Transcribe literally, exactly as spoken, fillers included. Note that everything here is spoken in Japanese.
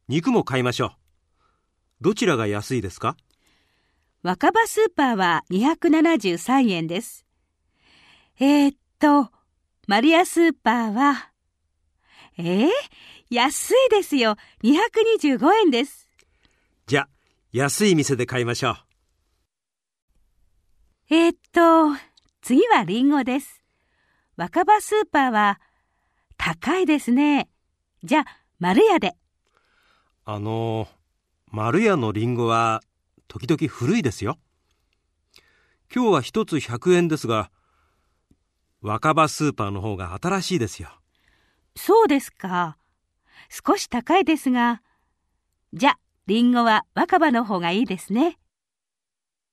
肉も買いましょう。どちらが安いですか？ 若葉スーパーはにひゃくななじゅうさんえんです。えー、っと、マルヤスーパーは、えー、安いですよ。にひゃくにじゅうごえんです。 じゃあ、安い店で買いましょう。 えー、っと、次はリンゴです。若葉スーパーは、高いですね。じゃあ、マルヤで。 あの、マルヤのリンゴは、時々古いですよ。今日は一つひゃくえんですが、若葉スーパーの方が新しいですよ。 そうですか。少し高いですが、じゃあ、リンゴは若葉の方がいいですね。